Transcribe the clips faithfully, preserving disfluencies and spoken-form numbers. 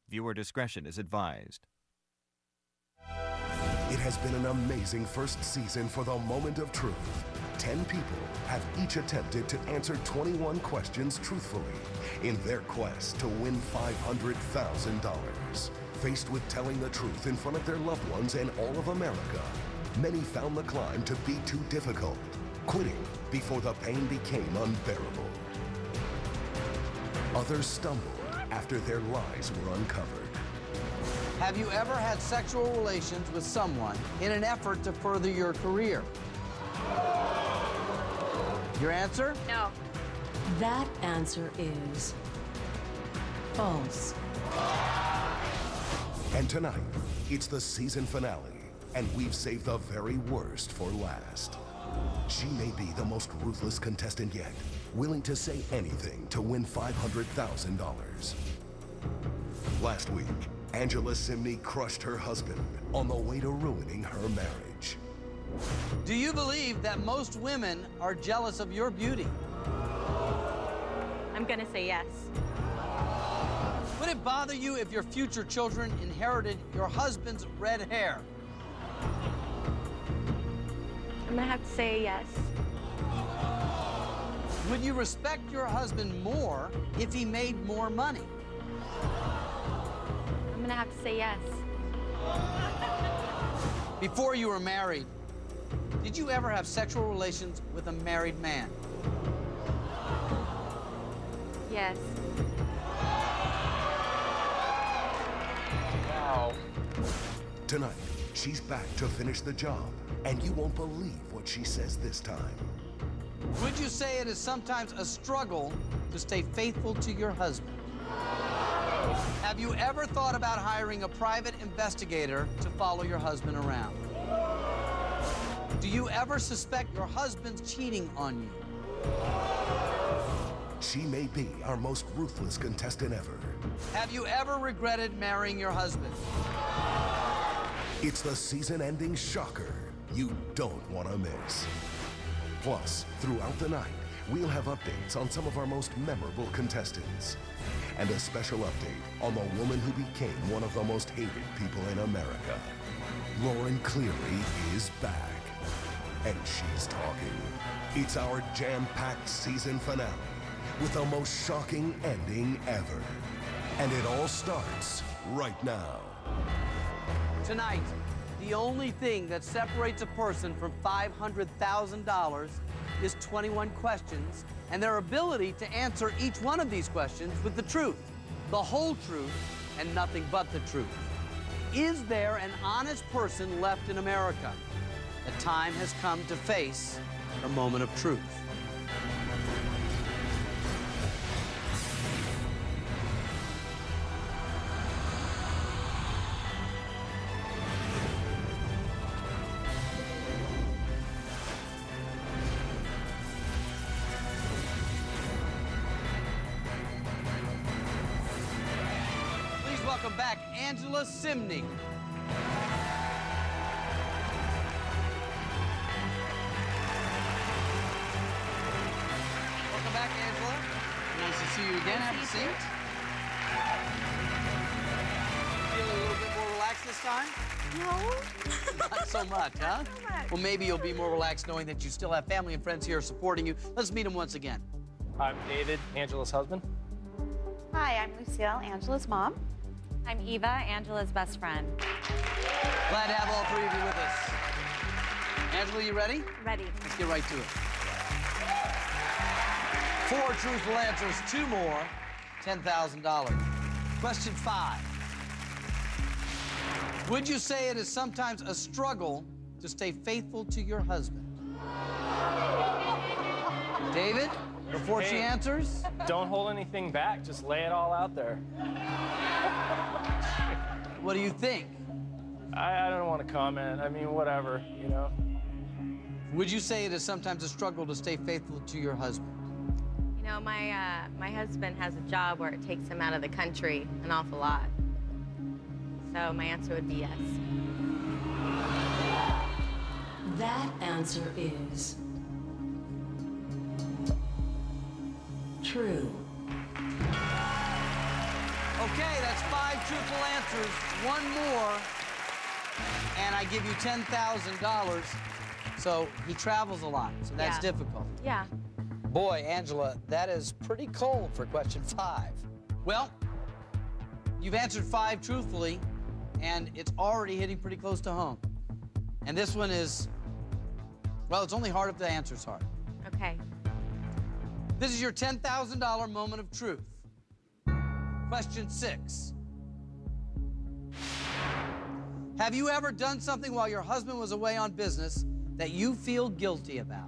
Viewer discretion is advised. It has been an amazing first season for The Moment of Truth. Ten people have each attempted to answer twenty-one questions truthfully in their quest to win five hundred thousand dollars. Faced with telling the truth in front of their loved ones and all of America, many found the climb to be too difficult, quitting before the pain became unbearable. Others stumbled after their lies were uncovered. Have you ever had sexual relations with someone in an effort to further your career? Your answer? No. That answer is false. And tonight, it's the season finale, and we've saved the very worst for last. She may be the most ruthless contestant yet, willing to say anything to win five hundred thousand dollars. Last week, Angela Simney crushed her husband on the way to ruining her marriage. Do you believe that most women are jealous of your beauty? I'm gonna say yes. Would it bother you if your future children inherited your husband's red hair? I'm gonna have to say yes. Would you respect your husband more if he made more money? I'm gonna have to say yes. Before you were married, did you ever have sexual relations with a married man? Yes. Wow. Tonight, she's back to finish the job, and you won't believe what she says this time. Would you say it is sometimes a struggle to stay faithful to your husband? Have you ever thought about hiring a private investigator to follow your husband around? Do you ever suspect your husband's cheating on you? She may be our most ruthless contestant ever. Have you ever regretted marrying your husband? It's the season-ending shocker you don't want to miss. Plus, throughout the night, we'll have updates on some of our most memorable contestants. And a special update on the woman who became one of the most hated people in America. Lauren Cleary is back. And she's talking. It's our jam-packed season finale with the most shocking ending ever. And it all starts right now. Tonight, the only thing that separates a person from five hundred thousand dollars is twenty-one questions and their ability to answer each one of these questions with the truth, the whole truth, and nothing but the truth. Is there an honest person left in America? The time has come to face the moment of truth. Please welcome back Angela Simney. Back, Angela. Nice to see you again. Have a seat. Feeling a little bit more relaxed this time? No. Not so much, huh? Not so much. Well, maybe you'll be more relaxed knowing that you still have family and friends here supporting you. Let's meet them once again. I'm David, Angela's husband. Hi, I'm Lucille, Angela's mom. I'm Eva, Angela's best friend. Glad to have all three of you with us. Angela, you ready? Ready. Let's get right to it. Four truthful answers, two more, ten thousand dollars. Question five. Would you say it is sometimes a struggle to stay faithful to your husband? David, before Hey. she answers? Don't hold anything back. Just lay it all out there. What do you think? I, I don't want to comment. I mean, whatever, you know. Would you say it is sometimes a struggle to stay faithful to your husband? You know, my, uh, my husband has a job where it takes him out of the country an awful lot. So my answer would be yes. That answer is true. Okay, that's five truthful answers. One more, and I give you ten thousand dollars. So he travels a lot, so that's Yeah. difficult. Yeah. Boy, Angela, that is pretty cold for question five. Well, you've answered five truthfully, and it's already hitting pretty close to home. And this one is, well, it's only hard if the answer's hard. Okay. This is your ten thousand dollar moment of truth. Question six. Have you ever done something while your husband was away on business that you feel guilty about?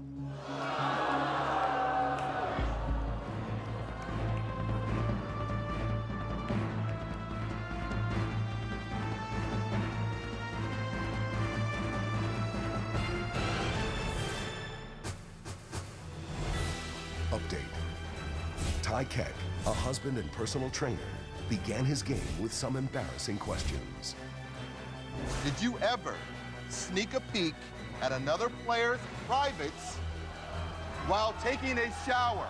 Update. Ty Keck, a husband and personal trainer, began his game with some embarrassing questions. Did you ever sneak a peek at another player's privates while taking a shower?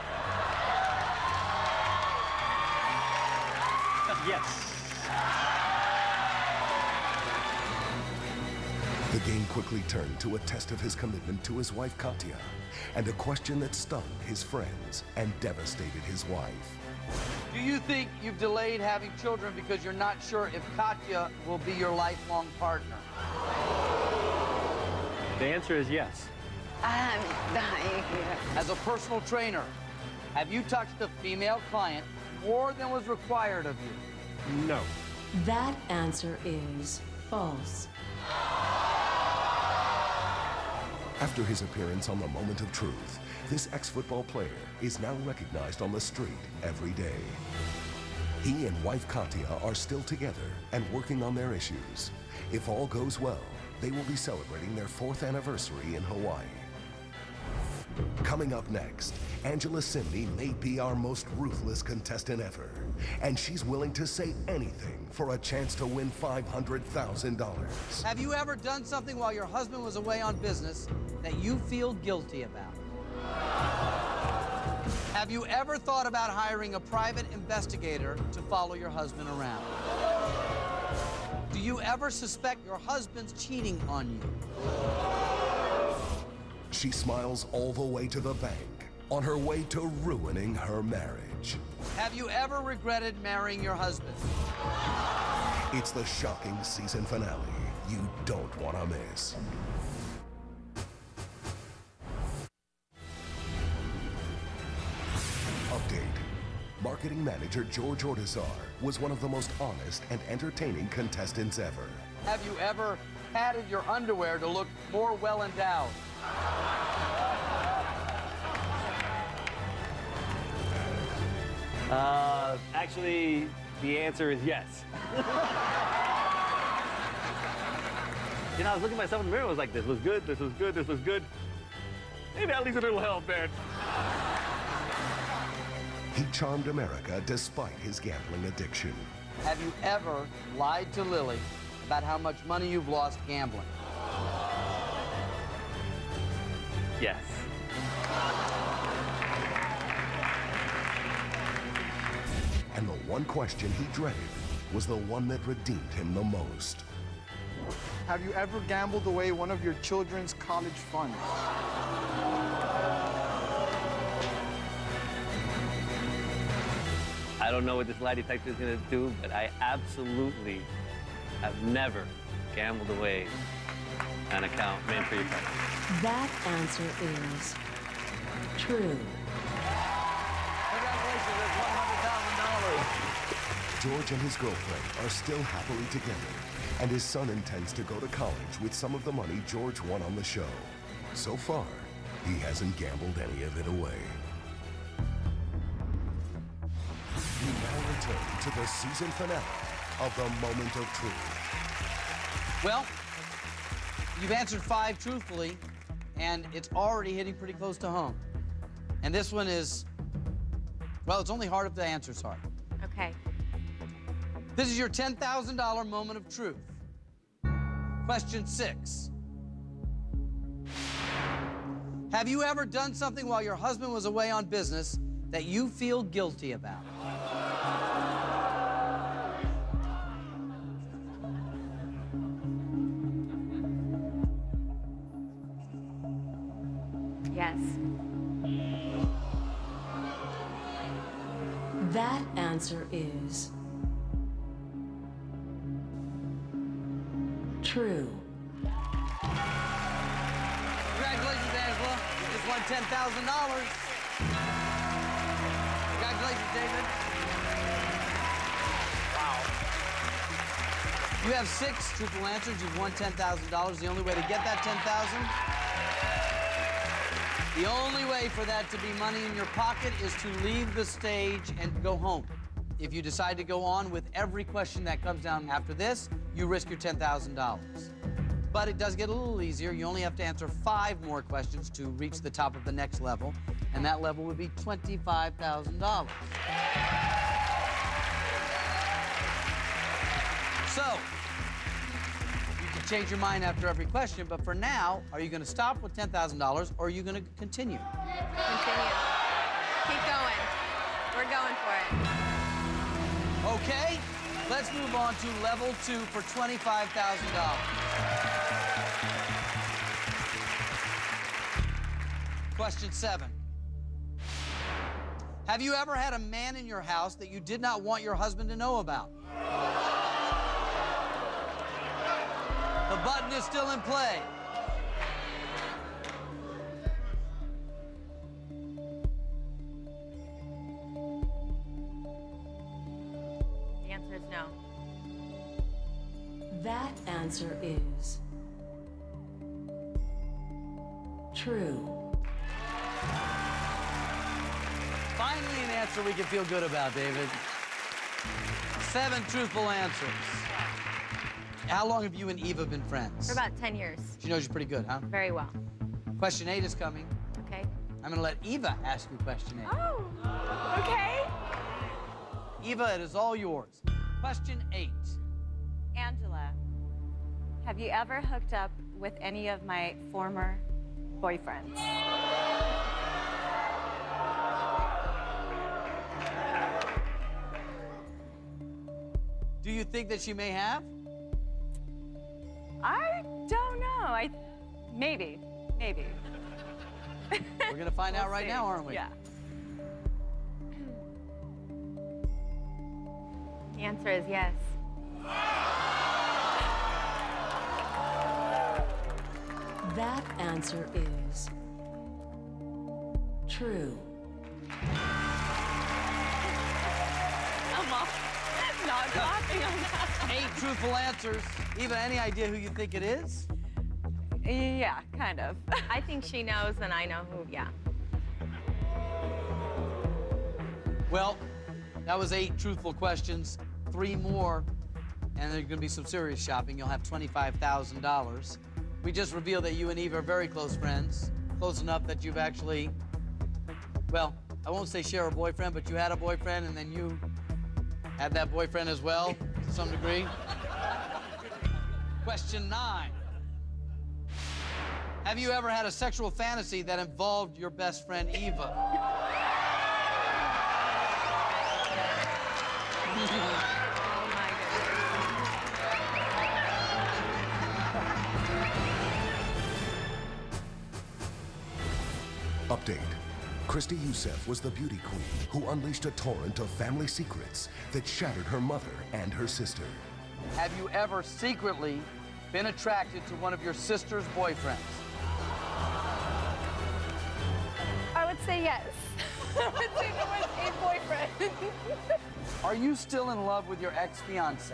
Yes. The game quickly turned to a test of his commitment to his wife, Katya, and a question that stung his friends and devastated his wife. Do you think you've delayed having children because you're not sure if Katya will be your lifelong partner? The answer is yes. I'm dying here. As a personal trainer, have you touched a female client more than was required of you? No. That answer is false. After his appearance on The Moment of Truth, this ex-football player is now recognized on the street every day. He and wife Katya are still together and working on their issues. If all goes well, they will be celebrating their fourth anniversary in Hawaii. Coming up next, Angela Simney may be our most ruthless contestant ever, and she's willing to say anything for a chance to win five hundred thousand dollars. Have you ever done something while your husband was away on business that you feel guilty about? Have you ever thought about hiring a private investigator to follow your husband around? Do you ever suspect your husband's cheating on you? She smiles all the way to the bank, on her way to ruining her marriage. Have you ever regretted marrying your husband? It's the shocking season finale you don't want to miss. Update. Marketing manager George Ortizar was one of the most honest and entertaining contestants ever. Have you ever padded your underwear to look more well-endowed? Uh, actually, the answer is yes. You know, I was looking at myself in the mirror, I was like, this was good, this was good, this was good. Maybe I'll leave a little help, man. He charmed America despite his gambling addiction. Have you ever lied to Lily about how much money you've lost gambling? Yes. And the one question he dreaded was the one that redeemed him the most. Have you ever gambled away one of your children's college funds? I don't know what this lie detector is going to do, but I absolutely have never gambled away an account meant for your credit. That answer is true. Congratulations, that's one hundred thousand dollars. George and his girlfriend are still happily together, and his son intends to go to college with some of the money George won on the show. So far, he hasn't gambled any of it away. We now return to the season finale of The Moment of Truth. Well, you've answered five truthfully, and it's already hitting pretty close to home. And this one is, well, it's only hard if the answer's hard. Okay. This is your ten thousand dollar moment of truth. Question six. Have you ever done something while your husband was away on business that you feel guilty about? Yes. That answer is true. Congratulations, Angela. You just won ten thousand dollars. Congratulations, David. Wow. You have six truthful answers. You've won ten thousand dollars. The only way to get that ten thousand dollars, the only way for that to be money in your pocket is to leave the stage and go home. If you decide to go on with every question that comes down after this, you risk your ten thousand dollars. But it does get a little easier. You only have to answer five more questions to reach the top of the next level, and that level would be twenty-five thousand dollars. So, you can change your mind after every question, but for now, are you going to stop with ten thousand dollars, or are you going to continue? Continue. Keep going. We're going for it. Okay, let's move on to level two for twenty-five thousand dollars. Question seven. Have you ever had a man in your house that you did not want your husband to know about? The button is still in play. The answer is no. That answer is true. Finally, an answer we can feel good about, David. Seven truthful answers. How long have you and Eva been friends? For about ten years. She knows you pretty good, huh? Very well. Question eight is coming. Okay. I'm going to let Eva ask you question eight. Oh, okay. Eva, it is all yours. Question eight. Angela, have you ever hooked up with any of my former boyfriends? Do you think that she may have? I don't know. I maybe, maybe. We're going to find We'll out right see. now, aren't we? Yeah. The answer is yes. That answer is true. I'm all not laughing on that. Eight truthful answers. Eva, any idea who you think it is? Yeah, kind of. I think she knows, and I know who, yeah. Well, that was eight truthful questions. Three more, and there's going to be some serious shopping. You'll have twenty-five thousand dollars. We just revealed that you and Eva are very close friends. Close enough that you've actually, well, I won't say share a boyfriend, but you had a boyfriend, and then you had that boyfriend as well, to some degree. Question nine. Have you ever had a sexual fantasy that involved your best friend, Eva? Update. Christy Youssef was the beauty queen who unleashed a torrent of family secrets that shattered her mother and her sister. Have you ever secretly been attracted to one of your sister's boyfriends? I would say yes. I would say there was a boyfriend. Are you still in love with your ex-fiancé?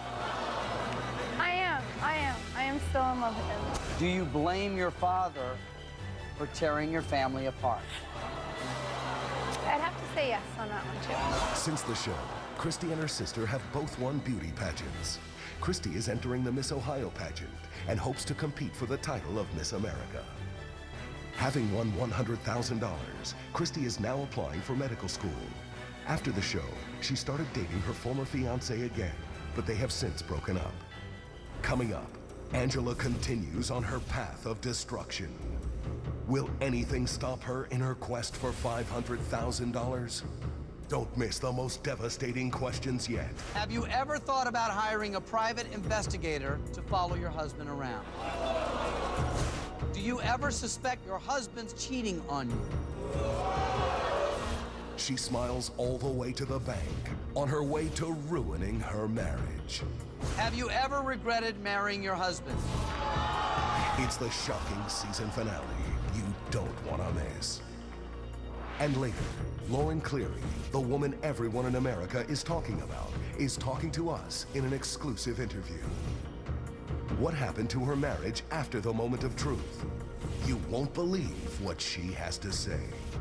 I am. I am. I am still in love with him. Do you blame your father for tearing your family apart? I'd have to say yes on that one, too. Since the show, Christy and her sister have both won beauty pageants. Christy is entering the Miss Ohio pageant and hopes to compete for the title of Miss America. Having won one hundred thousand dollars, Christy is now applying for medical school. After the show, she started dating her former fiancé again, but they have since broken up. Coming up, Angela continues on her path of destruction. Will anything stop her in her quest for five hundred thousand dollars? Don't miss the most devastating questions yet. Have you ever thought about hiring a private investigator to follow your husband around? Do you ever suspect your husband's cheating on you? She smiles all the way to the bank, on her way to ruining her marriage. Have you ever regretted marrying your husband? It's the shocking season finale you don't want to miss. And later, Lauren Cleary, the woman everyone in America is talking about, is talking to us in an exclusive interview. What happened to her marriage after the moment of truth? You won't believe what she has to say.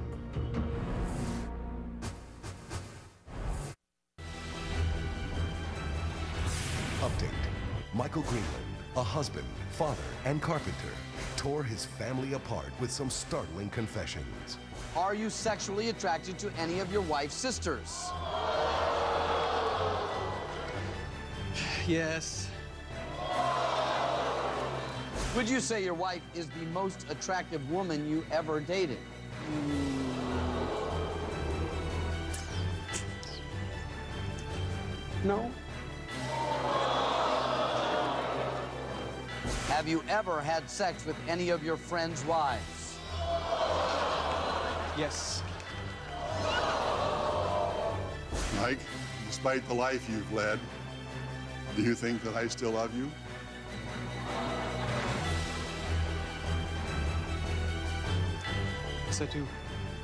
Update. Michael Greenland, a husband, father, and carpenter, tore his family apart with some startling confessions. Are you sexually attracted to any of your wife's sisters? Yes. Would you say your wife is the most attractive woman you ever dated? No. Have you ever had sex with any of your friends' wives? Yes. Mike, despite the life you've led, do you think that I still love you? Yes, I do.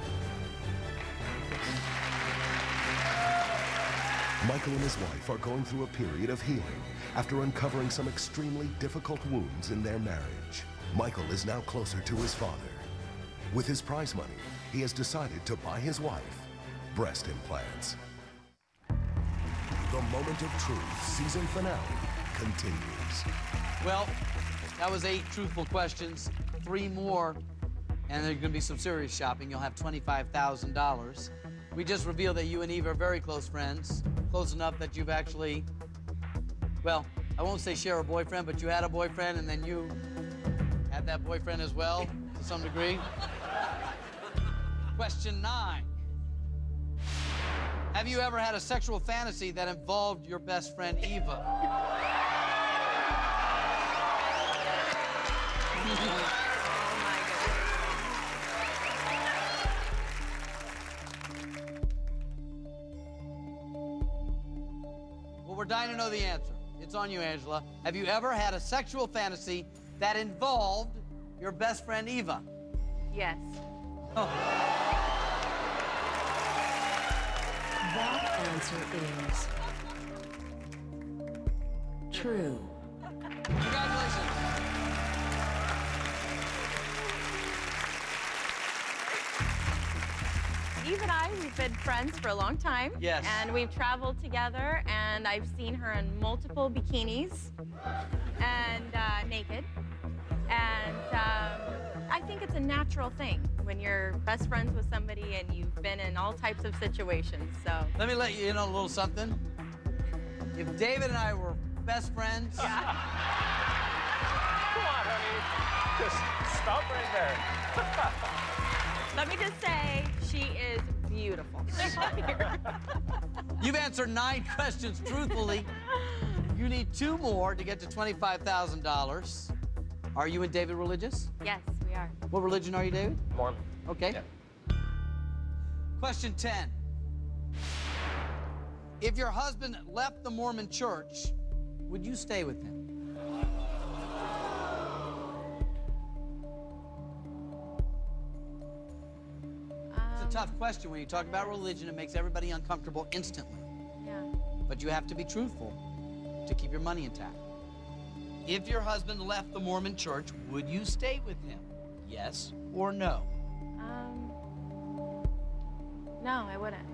Michael and his wife are going through a period of healing after uncovering some extremely difficult wounds in their marriage. Michael is now closer to his father. With his prize money, he has decided to buy his wife breast implants. The Moment of Truth season finale continues. Well, that was eight truthful questions, three more, and there's gonna be some serious shopping. You'll have twenty-five thousand dollars. We just revealed that you and Eve are very close friends, close enough that you've actually, well, I won't say share a boyfriend, but you had a boyfriend and then you had that boyfriend as well, to some degree. Question nine. Have you ever had a sexual fantasy that involved your best friend, Eva? Well, we're dying to know the answer. It's on you, Angela. Have you ever had a sexual fantasy that involved your best friend, Eva? Yes. Oh. That answer is true. Congratulations. Eve and I, we've been friends for a long time. Yes. And we've traveled together, and I've seen her in multiple bikinis and uh, naked. And um, I think it's a natural thing when you're best friends with somebody and you've been in all types of situations, so. Let me let you in on a little something. If David and I were best friends. Yeah. Come on, honey. Just stop right there. Let me just say, she is beautiful. You've answered nine questions truthfully. You need two more to get to twenty-five thousand dollars. Are you and David religious? Yes, we are. What religion are you, David? Mormon. Okay. Yeah. Question ten. If your husband left the Mormon church, would you stay with him? It's a tough question. When you talk about religion, it makes everybody uncomfortable instantly. Yeah. But you have to be truthful to keep your money intact. If your husband left the Mormon church, would you stay with him? Yes or no? Um, no, I wouldn't.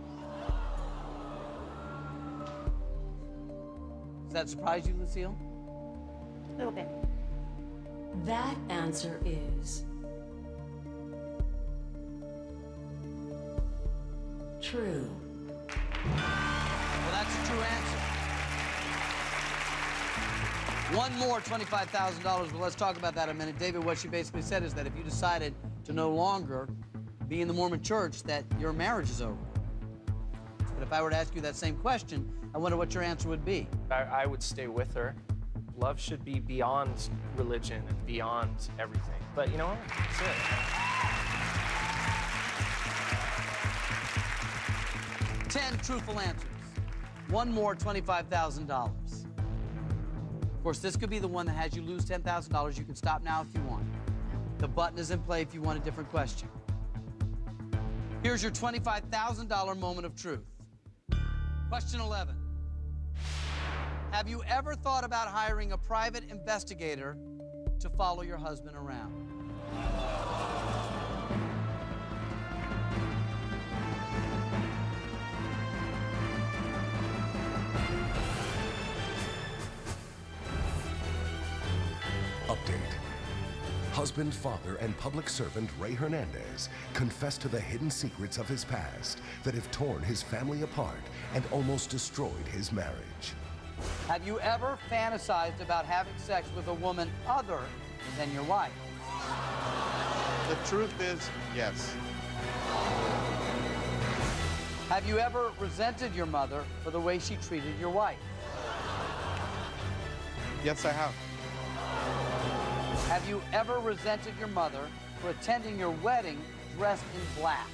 Does that surprise you, Lucille? A little bit. That answer is true. Well, that's a true answer. One more twenty-five thousand dollars, but let's talk about that in a minute. David, what she basically said is that if you decided to no longer be in the Mormon church, that your marriage is over. But if I were to ask you that same question, I wonder what your answer would be. I, I would stay with her, Love should be beyond religion and beyond everything. But you know what? That's it. ten truthful answers. One more, twenty-five thousand dollars. Of course, this could be the one that has you lose ten thousand dollars. You can stop now if you want. The button is in play if you want a different question. Here's your twenty-five thousand dollar moment of truth. Question eleven. Have you ever thought about hiring a private investigator to follow your husband around? Update. Husband, father, and public servant Ray Hernandez confessed to the hidden secrets of his past that have torn his family apart and almost destroyed his marriage. Have you ever fantasized about having sex with a woman other than your wife? The truth is, yes. Have you ever resented your mother for the way she treated your wife? Yes, I have. Have you ever resented your mother for attending your wedding dressed in black?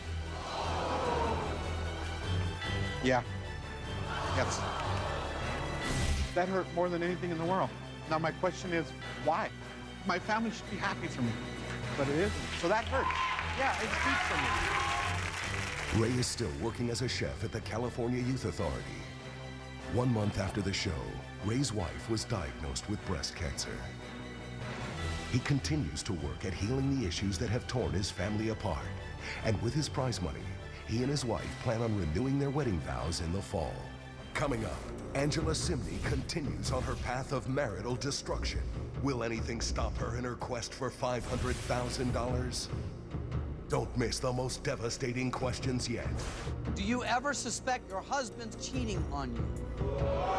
Yeah. Yes. That hurt more than anything in the world. Now my question is, why? My family should be happy for me, but it isn't. So that hurts. Yeah, it speaks for me. Ray is still working as a chef at the California Youth Authority. One month after the show, Ray's wife was diagnosed with breast cancer. He continues to work at healing the issues that have torn his family apart. And with his prize money, he and his wife plan on renewing their wedding vows in the fall. Coming up, Angela Simney continues on her path of marital destruction. Will anything stop her in her quest for five hundred thousand dollars? Don't miss the most devastating questions yet. Do you ever suspect your husband's cheating on you?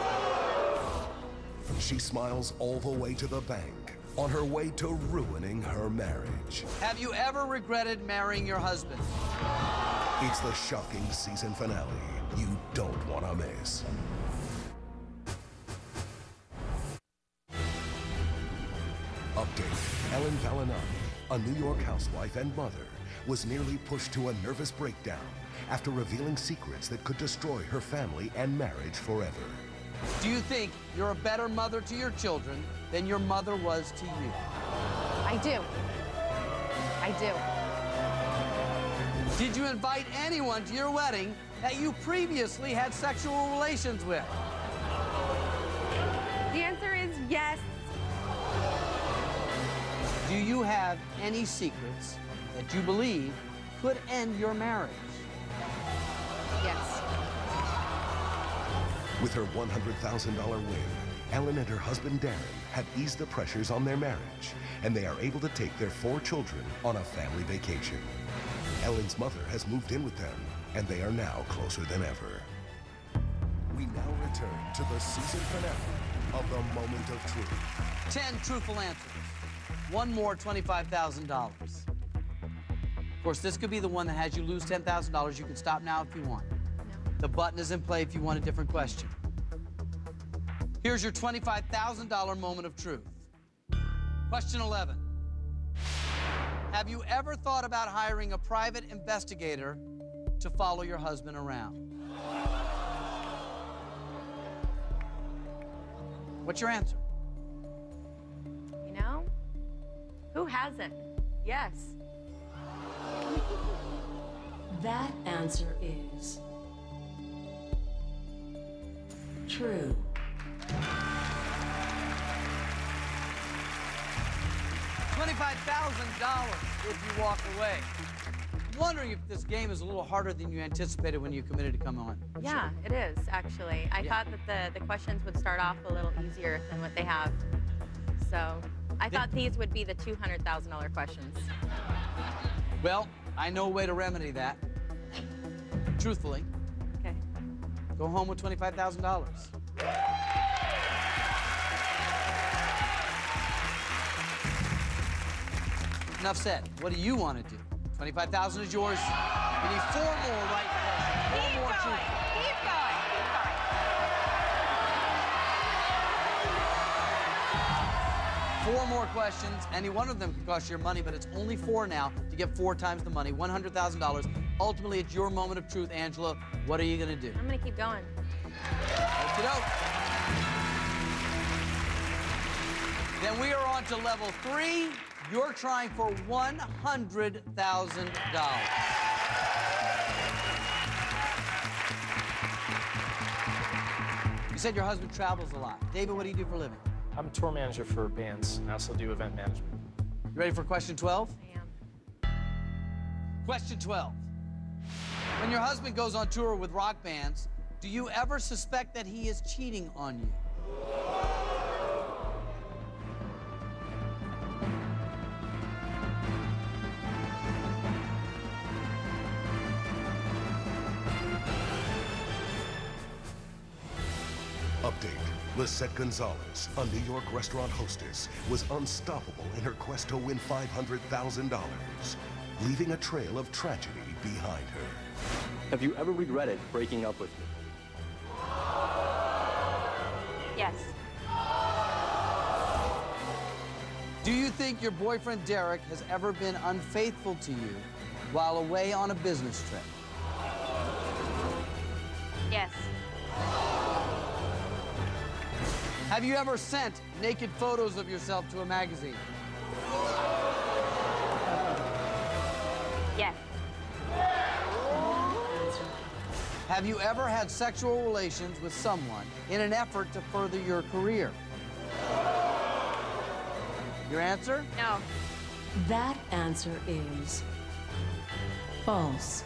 She smiles all the way to the bank, on her way to ruining her marriage. Have you ever regretted marrying your husband? It's the shocking season finale you don't want to miss. Update. Ellen Valinati, a New York housewife and mother, was nearly pushed to a nervous breakdown after revealing secrets that could destroy her family and marriage forever. Do you think you're a better mother to your children than your mother was to you? I do. I do. Did you invite anyone to your wedding that you previously had sexual relations with? The answer is yes. Do you have any secrets that you believe could end your marriage? Yes. With her one hundred thousand dollar win, Ellen and her husband Darren have eased the pressures on their marriage, and they are able to take their four children on a family vacation. Ellen's mother has moved in with them, and they are now closer than ever. We now return to the season finale of The Moment of Truth. Ten truthful answers. One more, twenty-five thousand dollars. Of course, this could be the one that has you lose ten thousand dollars. You can stop now if you want. No. The button is in play if you want a different question. Here's your twenty-five thousand dollar moment of truth. Question eleven. Have you ever thought about hiring a private investigator to follow your husband around? What's your answer? You know, who hasn't? Yes. That answer is true. twenty-five thousand dollars if you walk away. I'm wondering if this game is a little harder than you anticipated when you committed to come on. Yeah, it is, actually. I Yeah. thought that the, the questions would start off a little easier than what they have. So I thought these would be the two hundred thousand dollar questions. Well, I know a way to remedy that. Truthfully. Okay. Go home with twenty-five thousand dollars. Enough said. What do you want to do? twenty-five thousand is yours. You need four more right questions. Four Keep more going. truthful. Keep going. Keep going. Four more questions. Any one of them could cost you your money, but it's only four now to get four times the money, one hundred thousand dollars. Ultimately, it's your moment of truth, Angela. What are you going to do? I'm going to keep going. Okey doke. Then we are on to level three. You're trying for one hundred thousand dollars. You said your husband travels a lot. David, what do you do for a living? I'm a tour manager for bands. I also do event management. You ready for question twelve? I am. Question twelve. When your husband goes on tour with rock bands, do you ever suspect that he is cheating on you? Update. Lisette Gonzalez, a New York restaurant hostess, was unstoppable in her quest to win five hundred thousand dollars, leaving a trail of tragedy behind her. Have you ever regretted breaking up with me? Yes. Do you think your boyfriend Derek has ever been unfaithful to you while away on a business trip? Yes. Have you ever sent naked photos of yourself to a magazine? Yes. Have you ever had sexual relations with someone in an effort to further your career? Your answer? No. That answer is false.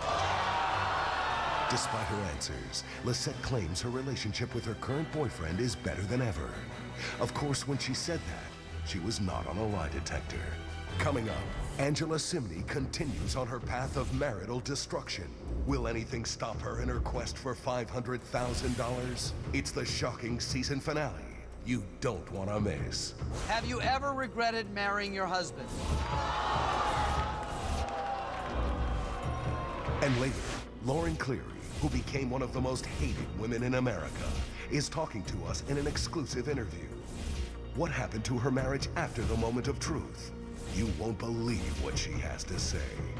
Despite her answers, Lisette claims her relationship with her current boyfriend is better than ever. Of course, when she said that, she was not on a lie detector. Coming up, Angela Simney continues on her path of marital destruction. Will anything stop her in her quest for five hundred thousand dollars? It's the shocking season finale you don't want to miss. Have you ever regretted marrying your husband? And later, Lauren Cleary, who became one of the most hated women in America, is talking to us in an exclusive interview. What happened to her marriage after the moment of truth? You won't believe what she has to say.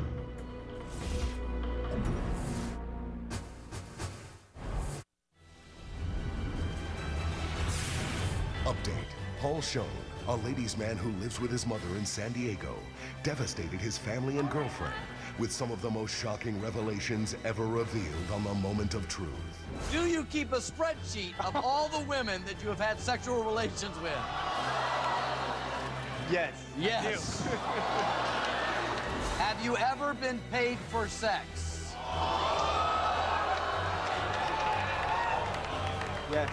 Update. Paul Schoen, a ladies' man who lives with his mother in San Diego, devastated his family and girlfriend with some of the most shocking revelations ever revealed on the moment of truth. Do you keep a spreadsheet of all the women that you have had sexual relations with? Yes. Yes. Have you ever been paid for sex? Yes.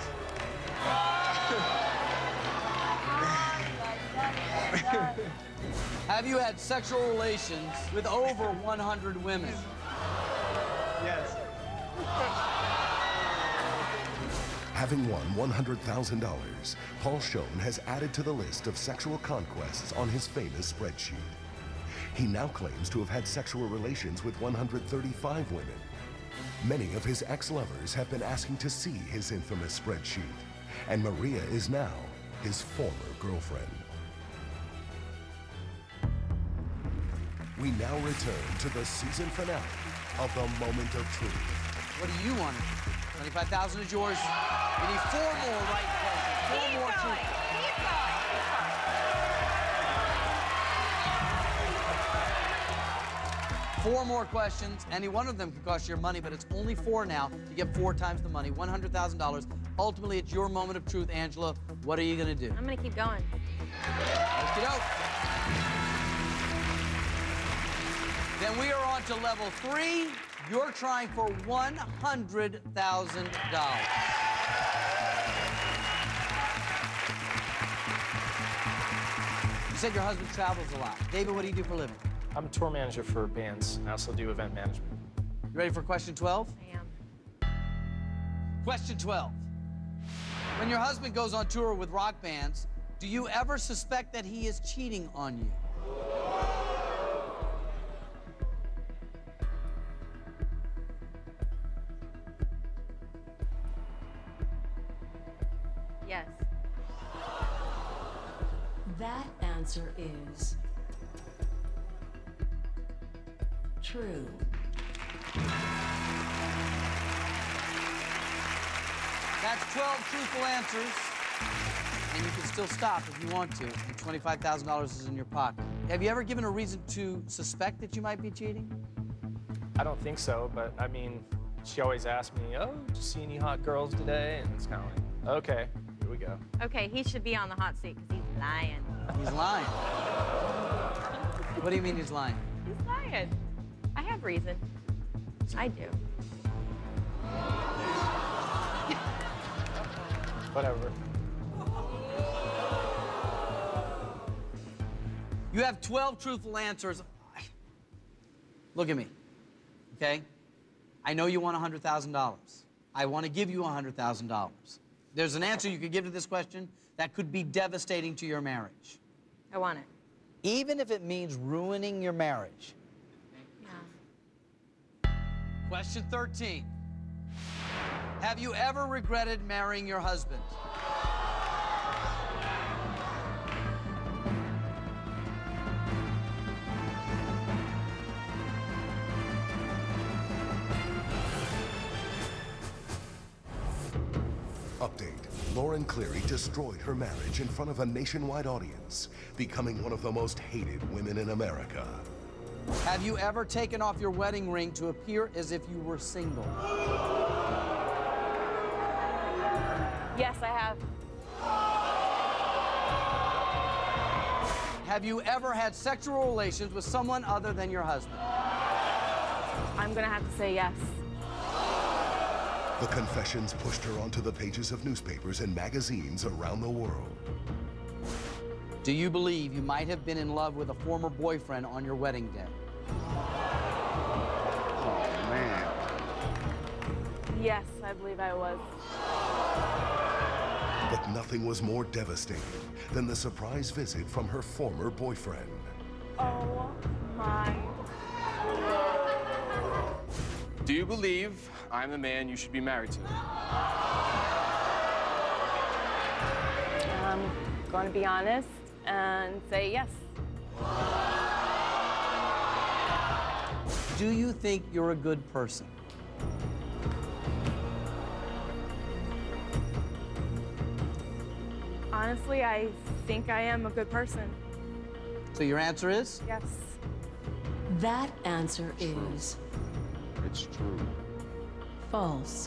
Have you had sexual relations with over one hundred women? Yes. Having won one hundred thousand dollars, Paul Schoen has added to the list of sexual conquests on his famous spreadsheet. He now claims to have had sexual relations with one hundred thirty-five women. Many of his ex-lovers have been asking to see his infamous spreadsheet, and Maria is now his former girlfriend. We now return to the season finale of The Moment of Truth. What do you want to do? twenty-five thousand is yours. We need four more right questions. Four Keep more going. truth. Keep going. Keep going. Four more questions. Any one of them could cost you your money, but it's only four now to get four times the money, one hundred thousand dollars. Ultimately, it's your moment of truth, Angela. What are you going to do? I'm going to keep going. Let's get out. Then we are on to level three. You're trying for one hundred thousand dollars. You said your husband travels a lot. David, what do you do for a living? I'm a tour manager for bands. I also do event management. You ready for question twelve? I am. Question twelve. When your husband goes on tour with rock bands, do you ever suspect that he is cheating on you? Yes. That answer is true. That's twelve truthful answers. And you can still stop if you want to. And twenty-five thousand dollars is in your pocket. Have you ever given a reason to suspect that you might be cheating? I don't think so, but I mean, she always asks me, oh, did you see any hot girls today? And it's kind of like, okay, here we go. Okay, he should be on the hot seat because he's lying. He's lying. What do you mean he's lying? He's lying. I have reason. I do. Whatever. You have twelve truthful answers. Look at me, okay? I know you want one hundred thousand dollars. I want to give you one hundred thousand dollars. There's an answer you could give to this question that could be devastating to your marriage. I want it. Even if it means ruining your marriage. Yeah. Question thirteen. Have you ever regretted marrying your husband? Update. Lauren Cleary destroyed her marriage in front of a nationwide audience, becoming one of the most hated women in America. Have you ever taken off your wedding ring to appear as if you were single? Yes, I have. Have you ever had sexual relations with someone other than your husband? I'm gonna have to say yes. The confessions pushed her onto the pages of newspapers and magazines around the world. Do you believe you might have been in love with a former boyfriend on your wedding day? Oh, man. Yes, I believe I was. But nothing was more devastating than the surprise visit from her former boyfriend. Oh my. Do you believe I'm the man you should be married to? I'm going to be honest and say yes. Do you think you're a good person? Honestly, I think I am a good person. So your answer is? Yes. That answer is It's true. false.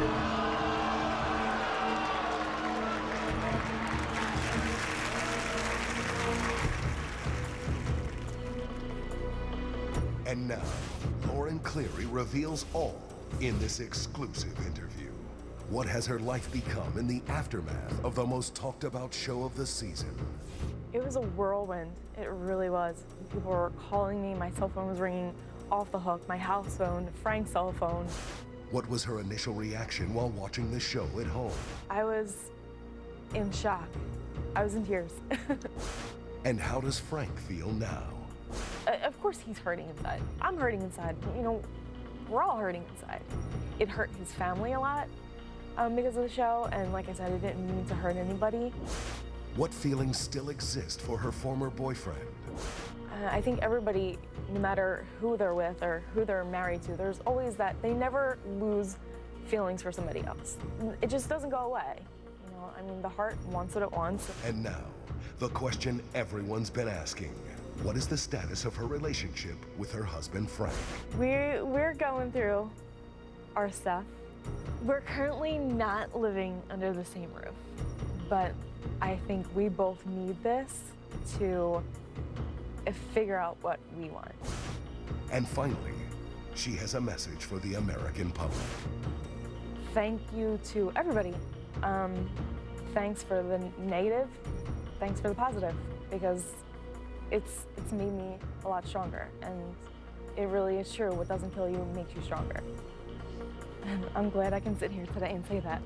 And now, Lauren Cleary reveals all in this exclusive interview. What has her life become in the aftermath of the most talked about show of the season? It was a whirlwind. It really was. People were calling me. My cell phone was ringing off the hook. My house phone, Frank's cell phone. What was her initial reaction while watching the show at home? I was in shock. I was in tears. And how does Frank feel now? Uh, of course he's hurting inside. I'm hurting inside. You know, we're all hurting inside. It hurt his family a lot um, because of the show, and like I said, it didn't mean to hurt anybody. What feelings still exist for her former boyfriend? Uh, I think everybody, no matter who they're with or who they're married to, there's always that, they never lose feelings for somebody else. It just doesn't go away. You know, I mean, the heart wants what it wants. And now, the question everyone's been asking. What is the status of her relationship with her husband, Frank? We're, we're going through our stuff. We're currently not living under the same roof, but I think we both need this to figure out what we want. And finally, she has a message for the American public. Thank you to everybody. Um, thanks for the negative, thanks for the positive, because it's, it's made me a lot stronger, and it really is true. What doesn't kill you makes you stronger. And I'm glad I can sit here today and say that.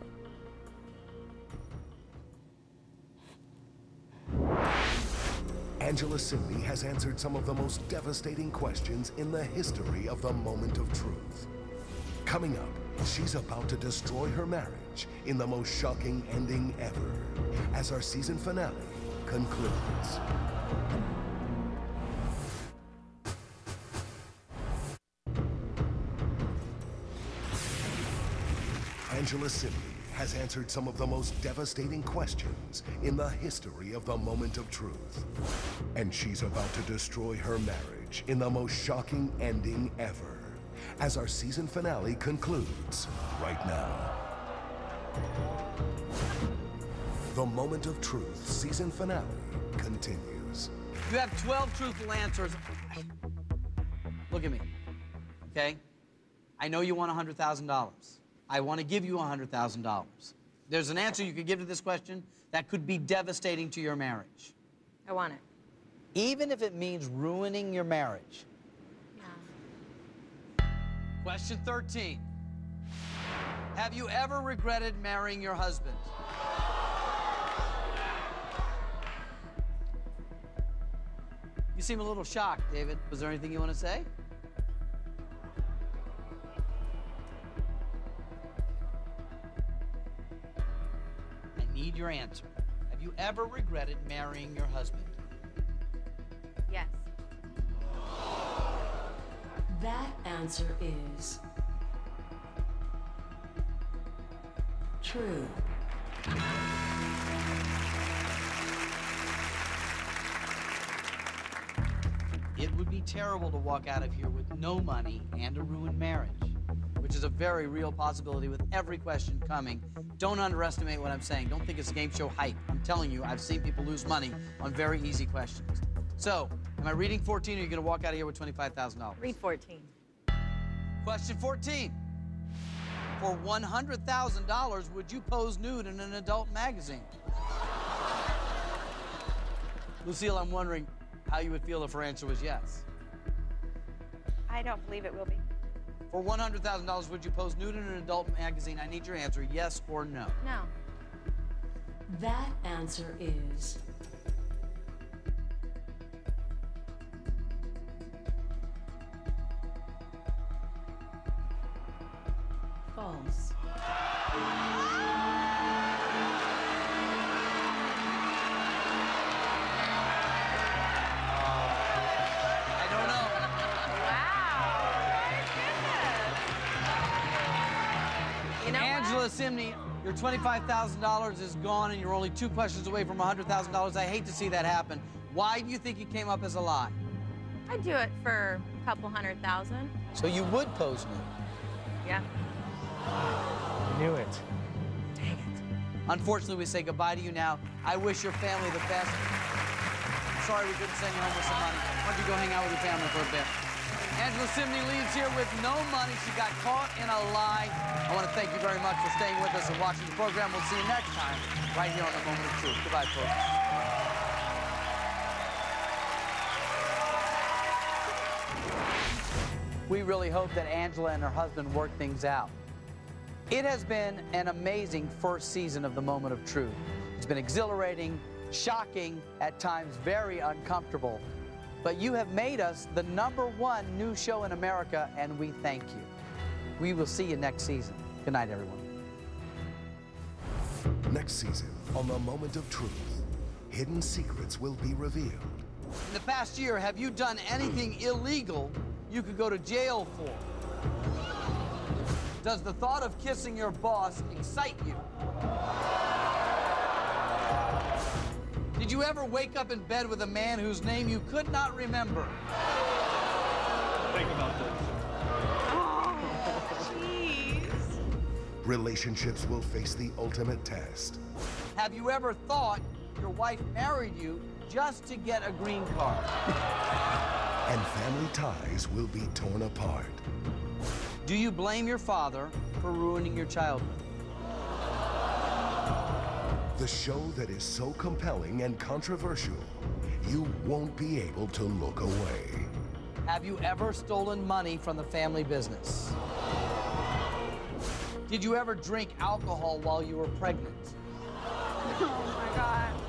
Angela Cindy has answered some of the most devastating questions in the history of the moment of truth. Coming up, she's about to destroy her marriage in the most shocking ending ever, as our season finale concludes. Angela Simney has answered some of the most devastating questions in the history of the moment of truth. And she's about to destroy her marriage in the most shocking ending ever, as our season finale concludes right now. The Moment of Truth season finale continues. You have twelve truthful answers. Look at me, okay? I know you want one hundred thousand dollars. I want to give you one hundred thousand dollars. There's an answer you could give to this question that could be devastating to your marriage. I want it. Even if it means ruining your marriage. Yeah. Question thirteen. Have you ever regretted marrying your husband? You seem a little shocked, David. Was there anything you want to say? I need your answer. Have you ever regretted marrying your husband? Yes. That answer is true. It would be terrible to walk out of here with no money and a ruined marriage, which is a very real possibility with every question coming. Don't underestimate what I'm saying. Don't think it's game show hype. I'm telling you, I've seen people lose money on very easy questions. So, am I reading fourteen or are you going to walk out of here with twenty-five thousand dollars? Read fourteen. Question fourteen. For one hundred thousand dollars, would you pose nude in an adult magazine? Lucille, I'm wondering how you would feel if her answer was yes. I don't believe it will be. For one hundred thousand dollars, would you pose nude in an adult magazine? I need your answer, yes or no. No. That answer is false. I don't know. You know Angela Simney, your twenty-five thousand dollars is gone and you're only two questions away from one hundred thousand dollars. I hate to see that happen. Why do you think it came up as a lie? I'd do it for a couple hundred thousand. So you would pose nude? Yeah. I knew it. Dang it. Unfortunately, we say goodbye to you now. I wish your family the best. Sorry we couldn't send you home with some money. Why don't you go hang out with your family for a bit? Angela Simney leaves here with no money. She got caught in a lie. I want to thank you very much for staying with us and watching the program. We'll see you next time right here on The Moment of Truth. Goodbye, folks. We really hope that Angela and her husband work things out. It has been an amazing first season of The Moment of Truth. It's been exhilarating, shocking, at times very uncomfortable. But you have made us the number one new show in America, and we thank you. We will see you next season. Good night, everyone. Next season on The Moment of Truth, hidden secrets will be revealed. In the past year, have you done anything illegal you could go to jail for? Does the thought of kissing your boss excite you? Did you ever wake up in bed with a man whose name you could not remember? Think about this. Oh, jeez. Relationships will face the ultimate test. Have you ever thought your wife married you just to get a green card? And family ties will be torn apart. Do you blame your father for ruining your childhood? The show that is so compelling and controversial, you won't be able to look away. Have you ever stolen money from the family business? Did you ever drink alcohol while you were pregnant? Oh my God.